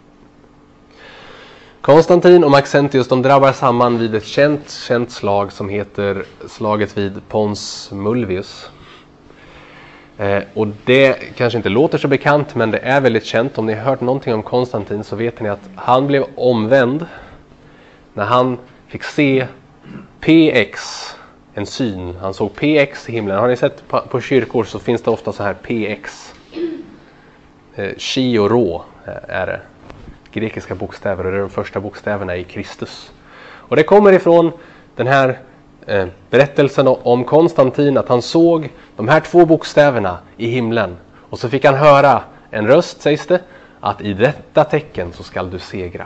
Konstantin och Maxentius, de drabbar samman vid ett känt, känt slag som heter slaget vid Pons Mulvius. Eh, och det kanske inte låter så bekant, men det är väldigt känt. Om ni har hört någonting om Konstantin så vet ni att han blev omvänd när han fick se P X, en syn. Han såg P X i himlen. Har ni sett på, på kyrkor så finns det ofta så här P X. Eh, chi och rå är det. Grekiska bokstäver, och det är de första bokstäverna i Kristus. Och det kommer ifrån den här eh, berättelsen om Konstantin, att han såg de här två bokstäverna i himlen. Och så fick han höra en röst, sägs det, att i detta tecken så skall du segra.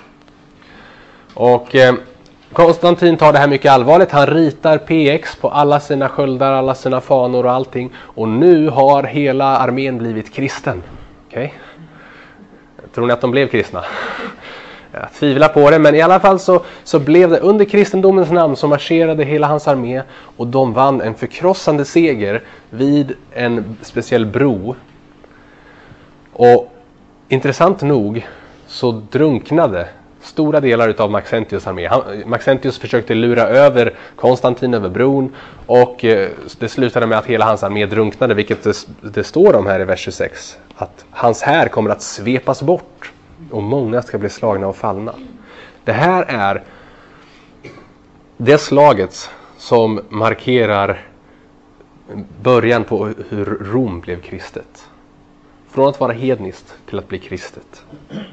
Och eh, Konstantin tar det här mycket allvarligt. Han ritar P X på alla sina sköldar, alla sina fanor och allting. Och nu har hela armén blivit kristen. Okej? Okay? Tror ni att de blev kristna? Jag tvivlar på det, men i alla fall så, så blev det under kristendomens namn så marscherade hela hans armé och de vann en förkrossande seger vid en speciell bro. Och intressant nog så drunknade stora delar av Maxentius armé. Han, Maxentius försökte lura över Konstantin över bron och eh, det slutade med att hela hans armé drunknade, vilket det, det står om här i vers tjugosex. Att hans här kommer att svepas bort och många ska bli slagna och fallna. Det här är det slaget som markerar början på hur Rom blev kristet. Från att vara hedniskt till att bli kristet.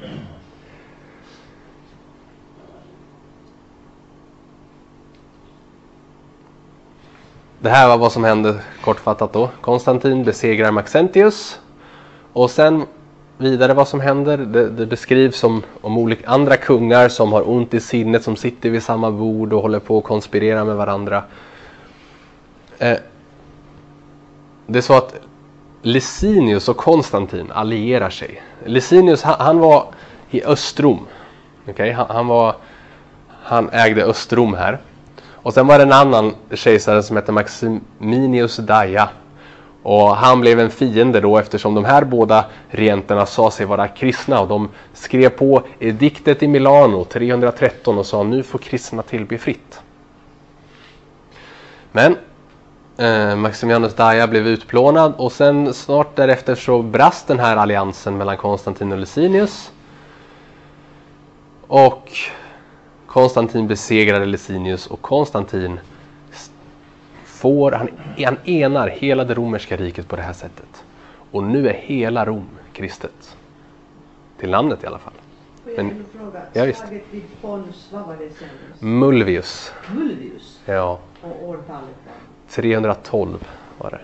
Det här var vad som hände kortfattat då. Konstantin besegrar Maxentius. Och sen vidare vad som händer. Det, det beskrivs om, om olika andra kungar som har ont i sinnet. Som sitter vid samma bord och håller på att konspirera med varandra. Eh, det är så att Licinius och Konstantin allierar sig. Licinius han, han var i Östrom. Okay? Han, han, var, han ägde Östrom här. Och sen var det en annan kejsare som hette Maximianus Daia. Och han blev en fiende då eftersom de här båda regenterna sa sig vara kristna. Och de skrev på ediktet i Milano trehundratretton och sa: nu får kristna tillbe fritt. Men eh, Maximianus Daia blev utplånad och sen snart därefter så brast den här alliansen mellan Konstantin och Licinius. Och Konstantin besegrade Licinius och Konstantin får, han, han enar hela det romerska riket på det här sättet. Och nu är hela Rom kristet. Till namnet i alla fall. Men, ja, visst. Pons, vad var det sen? Mulvius. Mulvius? Ja. Och årtalet var? trehundratolv var det.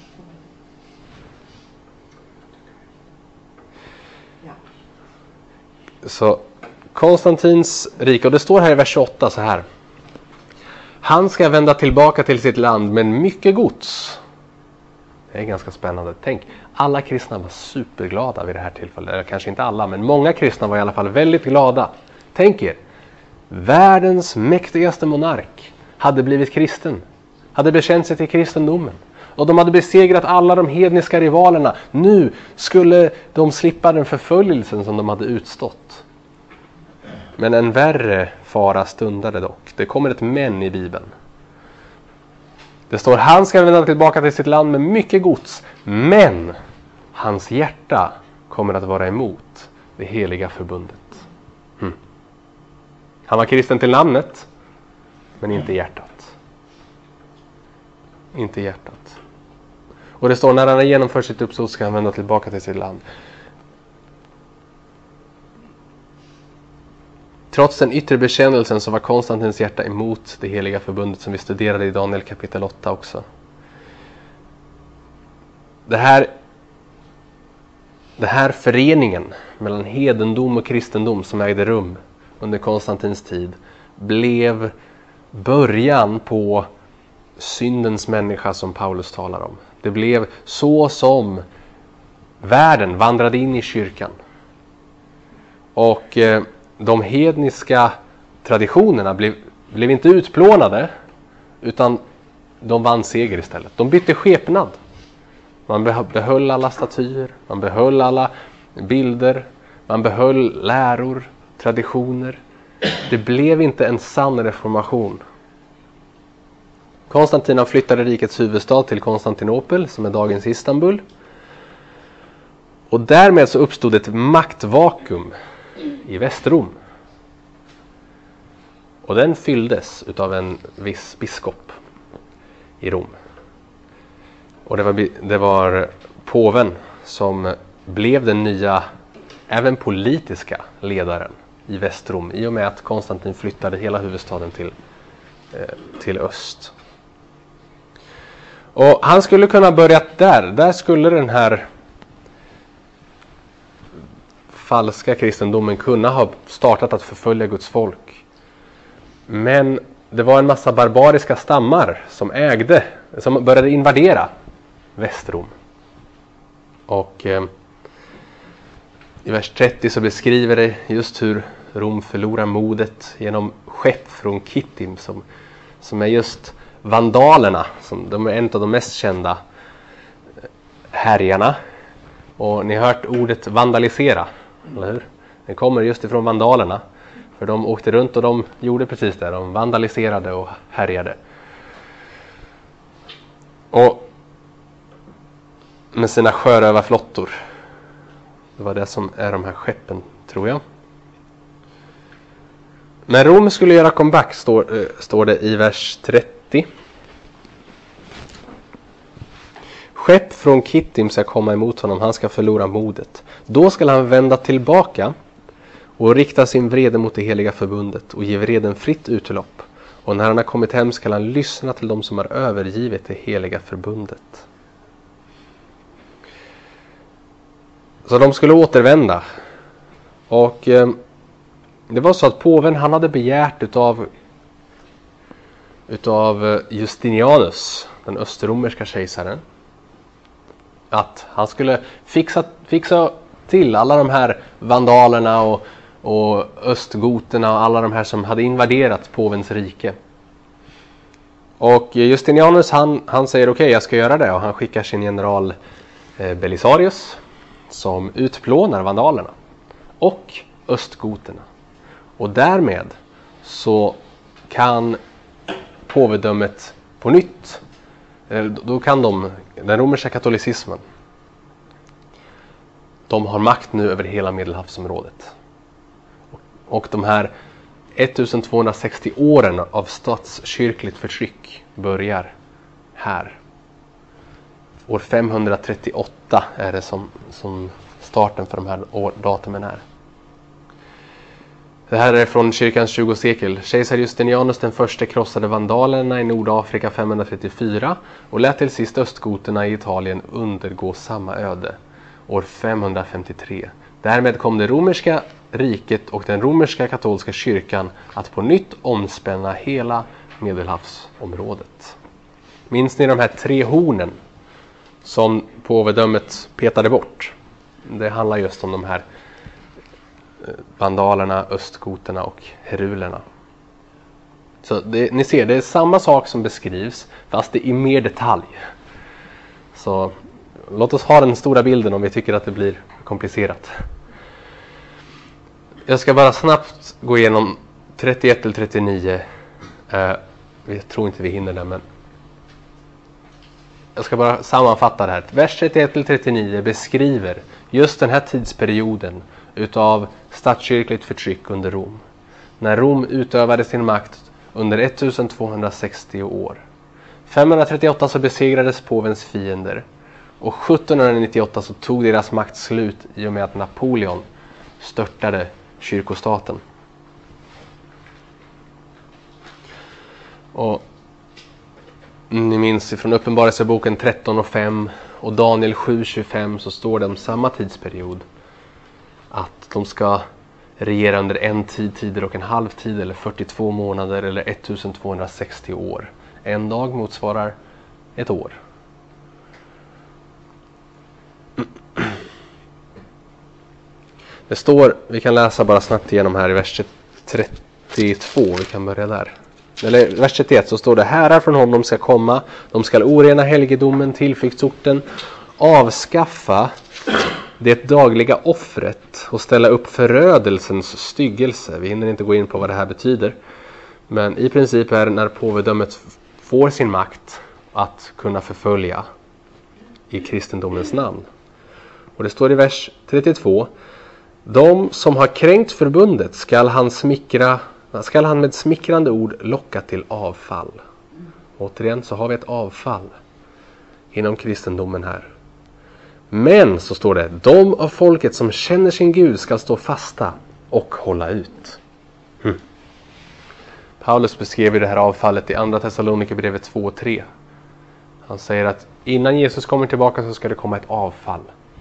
Ja. Så Konstantins rike, och det står här i vers tjugoåtta så här: han ska vända tillbaka till sitt land med mycket gods. Det är ganska spännande. Tänk, alla kristna var superglada vid det här tillfället. Eller kanske inte alla, men många kristna var i alla fall väldigt glada. Tänk er, världens mäktigaste monark hade blivit kristen. Hade bekänt sig till kristendomen. Och de hade besegrat alla de hedniska rivalerna. Nu skulle de slippa den förföljelsen som de hade utstått. Men en värre fara stundade dock. Det kommer ett men i Bibeln. Det står: han ska vända tillbaka till sitt land med mycket gods. Men hans hjärta kommer att vara emot det heliga förbundet. Hmm. Han var kristen till namnet, men inte hjärtat. Inte hjärtat. Och det står: när han har genomfört sitt uppsåt ska han vända tillbaka till sitt land. Trots den yttre bekännelsen så var Konstantins hjärta emot det heliga förbundet, som vi studerade i Daniel kapitel åtta också. Det här, det här föreningen mellan hedendom och kristendom som ägde rum under Konstantins tid blev början på syndens människa som Paulus talar om. Det blev så som världen vandrade in i kyrkan. Och eh, de hedniska traditionerna blev, blev inte utplånade, utan de vann seger istället. De bytte skepnad. Man behöll alla statyer, man behöll alla bilder, man behöll läror, traditioner. Det blev inte en sann reformation. Konstantin flyttade rikets huvudstad till Konstantinopel, som är dagens Istanbul. Och därmed så uppstod ett maktvakuum i Västrom. Och den fylldes utav en viss biskop i Rom. Och det var, det var påven som blev den nya, även politiska ledaren i Västrom, i och med att Konstantin flyttade hela huvudstaden till, eh, till öst. Och han skulle kunna börja där. Där skulle den här falska kristendomen kunna ha startat att förfölja Guds folk. Men det var en massa barbariska stammar som ägde, som började invadera Västrom. Och eh, i vers trettio så beskriver det just hur Rom förlorar modet genom skepp från Kittim, som, som är just vandalerna. Som, de är en av de mest kända härjarna. Och ni har hört ordet vandalisera, eller hur? Det kommer just ifrån vandalerna. För de åkte runt och de gjorde precis det. De vandaliserade och härjade. Och med sina sjörövarflottor. Det var det som är de här skeppen, tror jag. Men Rom skulle göra comeback, står, äh, står det i vers trettio. Skepp från Kittim ska komma emot honom, han ska förlora modet. Då ska han vända tillbaka och rikta sin vrede mot det heliga förbundet och ge vreden fritt utlopp. Och när han har kommit hem ska han lyssna till dem som har övergivit det heliga förbundet. Så de skulle återvända. Och eh, det var så att påven, han hade begärt utav, utav Justinianus, den österromerska kejsaren, att han skulle fixa, fixa till alla de här vandalerna och, och östgoterna och alla de här som hade invaderat påvens rike. Och Justinianus, han, han säger okej, okay, jag ska göra det. Och han skickar sin general eh, Belisarius som utplånar vandalerna och östgoterna. Och därmed så kan påvedömet på nytt, då kan de, den romerska katolicismen, de har makt nu över hela Medelhavsområdet. Och de här ettusentvåhundrasextio åren av statskyrkligt förtryck börjar här. År femhundratrettioåtta är det som, som starten för de här år, datumen är. Det här är från kyrkans tjugonde sekel. Kejsar Justinianus den första krossade vandalerna i Nordafrika femhundratrettiofyra och lät till sist östgoterna i Italien undergå samma öde år femhundrafemtiotre. Därmed kom det romerska riket och den romerska katolska kyrkan att på nytt omspänna hela Medelhavsområdet. Minns ni de här tre hornen som påvedömet petade bort? Det handlar just om de här vandalerna, östgoterna och herulerna. Så det, ni ser, det är samma sak som beskrivs, fast det är i mer detalj. Så låt oss ha den stora bilden om vi tycker att det blir komplicerat. Jag ska bara snabbt gå igenom trettioett till trettionio. Eh, jag tror inte vi hinner det, men jag ska bara sammanfatta det här. Vers trettioett till trettionio beskriver just den här tidsperioden utav statskyrkligt förtryck under Rom. När Rom utövade sin makt under ettusentvåhundrasextio år. femhundratrettioåtta så besegrades påvens fiender. Och sjuttonhundranittioåtta så tog deras makt slut i och med att Napoleon störtade kyrkostaten. Och ni minns från Uppenbarelseboken tretton och fem och Daniel sju tjugofem så står det om samma tidsperiod. Att de ska regera under en tid, tider och en halv tid eller fyrtiotvå månader eller ettusentvåhundrasextio år. En dag motsvarar ett år. Det står, vi kan läsa bara snabbt igenom här i vers trettiotvå, vi kan börja där. Eller vers trettioett så står det: Herrar från honom ska komma, de ska orena helgedomen, tillflyktsorten, avskaffa det dagliga offret och ställa upp förödelsens styggelse. Vi hinner inte gå in på vad det här betyder. Men i princip är när påvedömet får sin makt att kunna förfölja i kristendomens namn. Och det står i vers trettiotvå: De som har kränkt förbundet skall han smickra, skall han med smickrande ord locka till avfall. Återigen så har vi ett avfall inom kristendomen här. Men så står det: de av folket som känner sin Gud ska stå fasta och hålla ut. Hm. Paulus beskrev det här avfallet i andra Thessalonikerbrevet två tre. Han säger att innan Jesus kommer tillbaka så ska det komma ett avfall.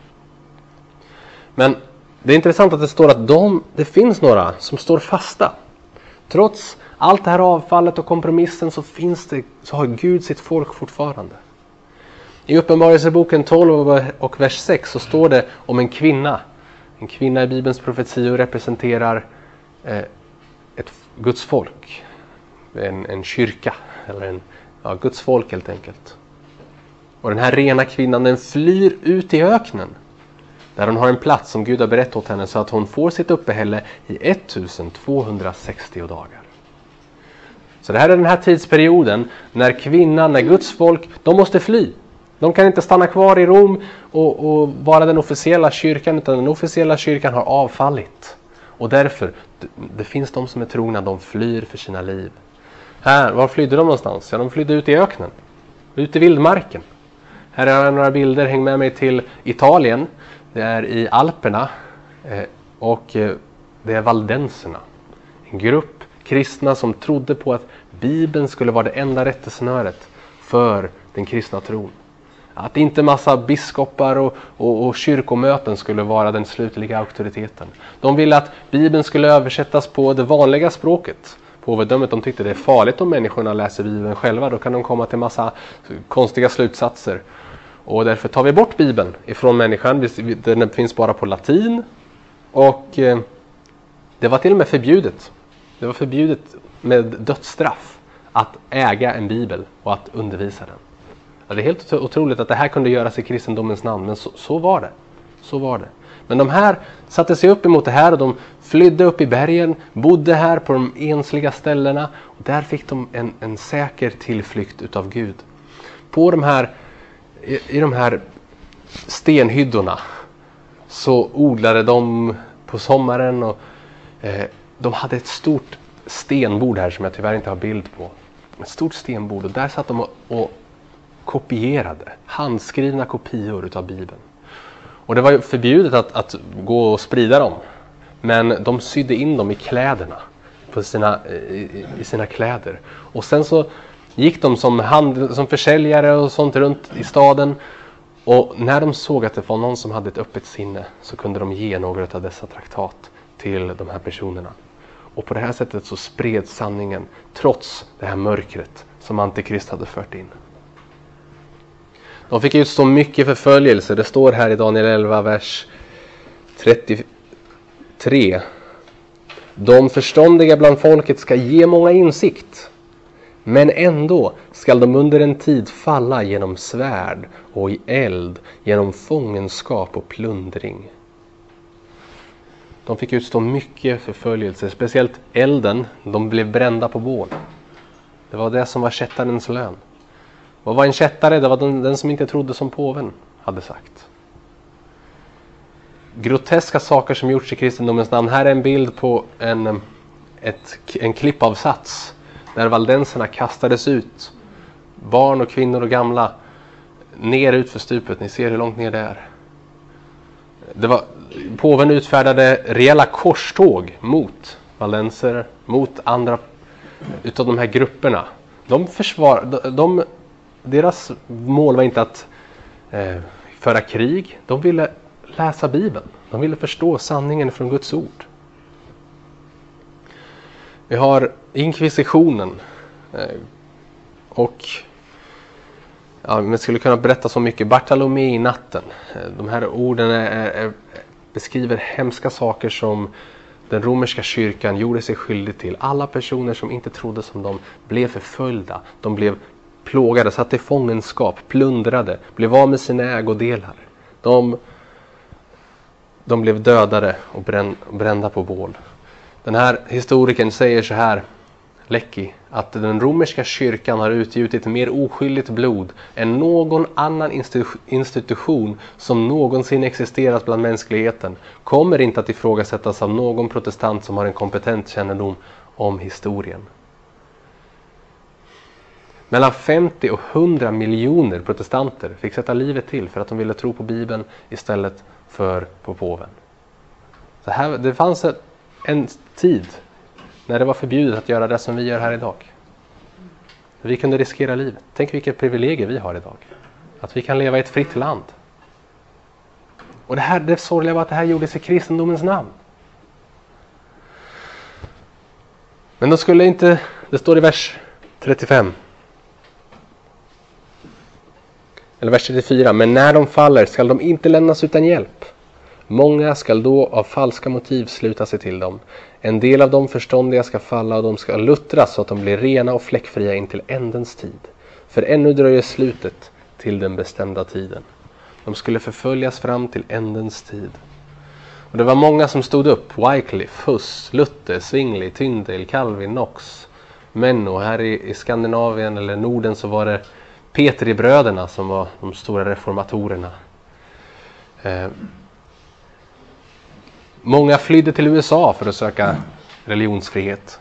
Men det är intressant att det står att de, det finns några som står fasta. Trots allt det här avfallet och kompromissen så, finns det, så har Gud sitt folk fortfarande. I Uppenbarelseboken tolv och vers sex så står det om en kvinna. En kvinna i Bibelns profetior representerar eh, ett Guds folk. En, en kyrka. Eller en ja, Guds folk helt enkelt. Och den här rena kvinnan, den flyr ut i öknen. Där hon har en plats som Gud har berättat åt henne så att hon får sitt uppehälle i ettusentvåhundrasextio dagar. Så det här är den här tidsperioden när kvinnan, när Guds folk, de måste fly. De kan inte stanna kvar i Rom och, och vara den officiella kyrkan, utan den officiella kyrkan har avfallit. Och därför, det, det finns de som är trogna, de flyr för sina liv. Här, var flydde de någonstans? Ja, de flydde ut i öknen. Ut i vildmarken. Här är några bilder, häng med mig till Italien. Det är i Alperna eh, och eh, det är valdenserna. En grupp kristna som trodde på att Bibeln skulle vara det enda rättesnöret för den kristna tron. Att inte massa biskopar och, och, och kyrkomöten skulle vara den slutliga auktoriteten. De ville att Bibeln skulle översättas på det vanliga språket. Påvedömet, de tyckte det är farligt om människorna läser Bibeln själva. Då kan de komma till massa konstiga slutsatser. Och därför tar vi bort Bibeln ifrån människan. Den finns bara på latin. Och eh, det var till och med förbjudet. Det var förbjudet med dödsstraff att äga en bibel och att undervisa den. Ja, det är helt otroligt att det här kunde göras i kristendomens namn. Men så, så var det. Så var det. Men de här satte sig upp emot det här och de flydde upp i bergen. Bodde här på de ensliga ställena. Och där fick de en, en säker tillflykt utav Gud. På de här... I de här stenhyddorna så odlade de på sommaren och eh, de hade ett stort stenbord här som jag tyvärr inte har bild på. Ett stort stenbord och där satt de och, och kopierade, handskrivna kopior utav Bibeln. Och det var förbjudet att, att gå och sprida dem. Men de sydde in dem i kläderna, på sina, i, i sina kläder. Och sen så gick de som, hand, som försäljare och sånt runt i staden. Och när de såg att det var någon som hade ett öppet sinne så kunde de ge några av dessa traktat till de här personerna. Och på det här sättet så spred sanningen trots det här mörkret som Antikrist hade fört in. De fick utstå mycket förföljelse. Det står här i Daniel elva, vers trettiotre. De förståndiga bland folket ska ge många insikt. Men ändå skall de under en tid falla genom svärd och i eld, genom fångenskap och plundring. De fick utstå mycket förföljelse, speciellt elden. De blev brända på bål. Det var det som var kättarens lön. Vad var en kättare? Det var den, den som inte trodde som påven hade sagt. Groteska saker som gjorts i kristendomens namn. Här är en bild på en, ett, en klippavsats där valdenserna kastades ut. Barn och kvinnor och gamla ner ut för stupet. Ni ser hur långt ner det är. Det var, påven utfärdade rejäla korståg mot valdenser, mot andra utav de här grupperna. De försvar, de, de, deras mål var inte att eh, föra krig. De ville läsa Bibeln. De ville förstå sanningen från Guds ord. Vi har inkvisitionen. Eh, Och ja, man skulle kunna berätta så mycket. Bartolomé i natten. De här orden är, är, beskriver hemska saker som den romerska kyrkan gjorde sig skyldig till. Alla personer som inte trodde som dem blev förföljda. De blev plågade, satt i fångenskap, plundrade, blev av med sina ägodelar. De, de blev dödade och brän, brända på bål. Den här historikern säger så här, Lecky, att den romerska kyrkan har utgjutit mer oskyldigt blod än någon annan institu- institution som någonsin existerat bland mänskligheten, kommer inte att ifrågasättas av någon protestant som har en kompetent kännedom om historien. Mellan femtio och hundra miljoner protestanter fick sätta livet till för att de ville tro på Bibeln istället för på påven. Så här, det fanns en tid när det var förbjudet att göra det som vi gör här idag. Vi kunde riskera livet. Tänk vilket privilegier vi har idag. Att vi kan leva i ett fritt land. Och det här, det sorgliga var att det här gjordes i kristendomens namn. Men då skulle inte, det står i vers trettiofem. Eller vers trettiofyra. Men när de faller skall de inte lämnas utan hjälp. Många skall då av falska motiv sluta sig till dem. En del av de förståndiga ska falla och de ska luttras så att de blir rena och fläckfria in till ändens tid. För ännu dröjer slutet till den bestämda tiden. De skulle förföljas fram till ändens tid. Och det var många som stod upp. Wycliffe, Huss, Luther, Zwingli, Tyndale, Calvin, Knox, Menno. Här i, i Skandinavien eller Norden så var det Petri-bröderna som var de stora reformatorerna. Eh, Många flydde till U S A för att söka religionsfrihet.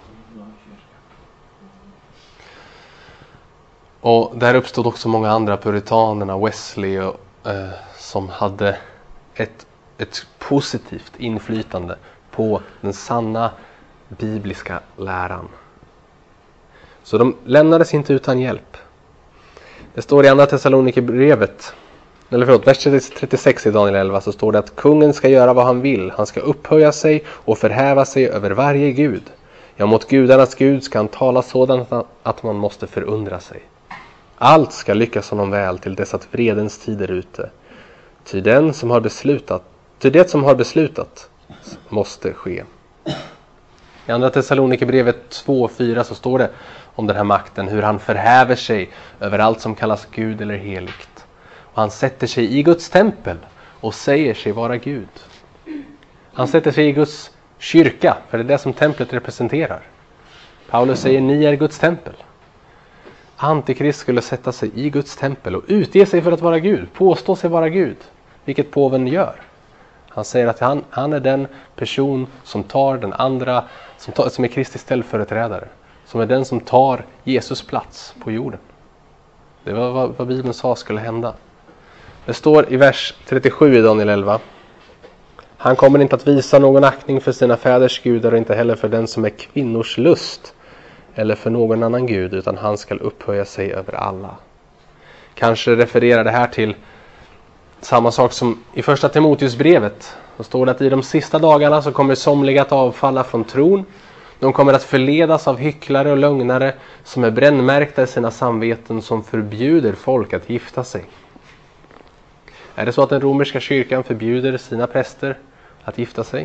Och där uppstod också många andra, puritanerna, Wesley, och, eh, som hade ett, ett positivt inflytande på den sanna bibliska läran. Så de lämnades inte utan hjälp. Det står i andra Thessalonikerbrevet, eller förlåt, vers trettiosex i Daniel elva, så står det att kungen ska göra vad han vill. Han ska upphöja sig och förhäva sig över varje gud. Ja, mot gudarnas gud ska han tala sådant att man måste förundra sig. Allt ska lyckas honom väl till dess att vredens tid är ute. Ty den som har beslutat, ty det som har beslutat måste ske. I andra Thessalonikerbrevet två fyra så står det om den här makten, hur han förhäver sig över allt som kallas Gud eller heligt. Och han sätter sig i Guds tempel och säger sig vara Gud. Han sätter sig i Guds kyrka, för det är det som templet representerar. Paulus säger, ni är Guds tempel. Antikrist skulle sätta sig i Guds tempel och utge sig för att vara Gud, påstå sig vara Gud, vilket påven gör. Han säger att han, han är den person som tar den andra, som, tar, som är Kristi ställföreträdare, som är den som tar Jesus plats på jorden. Det var vad, vad Bibeln sa skulle hända. Det står i vers trettiosju i Daniel elva. Han kommer inte att visa någon aktning för sina fäders gudar och inte heller för den som är kvinnors lust eller för någon annan gud, utan han ska upphöja sig över alla. Kanske refererar det här till samma sak som i första Timoteusbrevet. Då står det att i de sista dagarna så kommer somliga att avfalla från tron. De kommer att förledas av hycklare och lögnare som är brännmärkta i sina samveten, som förbjuder folk att gifta sig. Är det så att den romerska kyrkan förbjuder sina präster att gifta sig?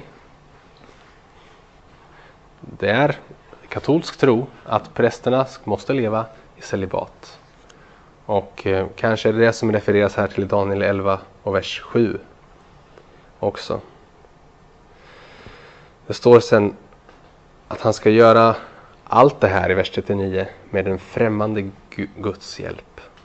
Det är katolsk tro att prästerna måste leva i celibat. Och eh, kanske är det det som refereras här till Daniel elva och vers sju också. Det står sen att han ska göra allt det här i vers trettionio med en främmande Guds hjälp.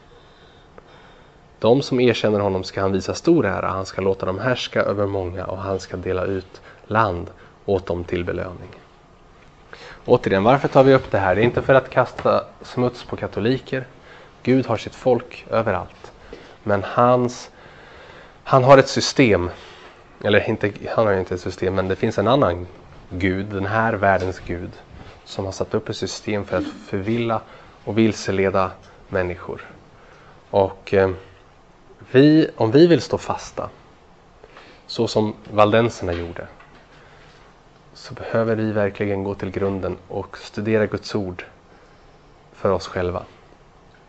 De som erkänner honom ska han visa stor ära. Han ska låta dem härska över många och han ska dela ut land åt dem till belöning. Återigen, varför tar vi upp det här? Det är inte för att kasta smuts på katoliker. Gud har sitt folk överallt. Men hans, han har ett system. Eller inte, han har inte ett system, men det finns en annan Gud, den här världens Gud, som har satt upp ett system för att förvilla och vilseleda människor. Och eh, vi, om vi vill stå fasta, så som valdenserna gjorde, så behöver vi verkligen gå till grunden och studera Guds ord för oss själva.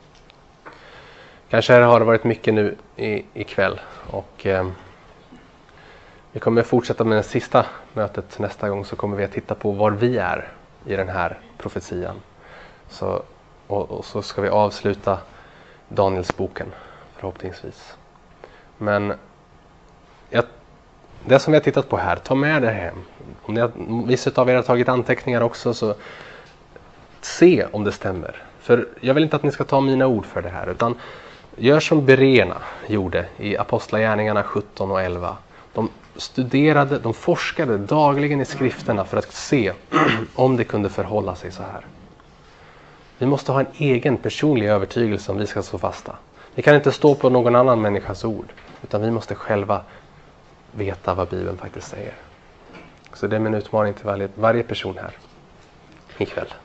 Kanske har det varit mycket nu i, ikväll. Och eh, vi kommer fortsätta med det sista mötet nästa gång, så kommer vi att titta på var vi är i den här profetian. Så, och, och så ska vi avsluta Danielsboken förhoppningsvis. Men jag, det som vi har tittat på här, ta med det hem. Om ni har, vissa av er har tagit anteckningar också, så se om det stämmer. För jag vill inte att ni ska ta mina ord för det här, utan gör som Berena gjorde i Apostlagärningarna sjutton och elva. De studerade, de forskade dagligen i skrifterna för att se om det kunde förhålla sig så här. Vi måste ha en egen personlig övertygelse om vi ska stå fasta. Vi kan inte stå på någon annan människas ord, utan vi måste själva veta vad Bibeln faktiskt säger. Så det är min utmaning till varje, varje person här ikväll.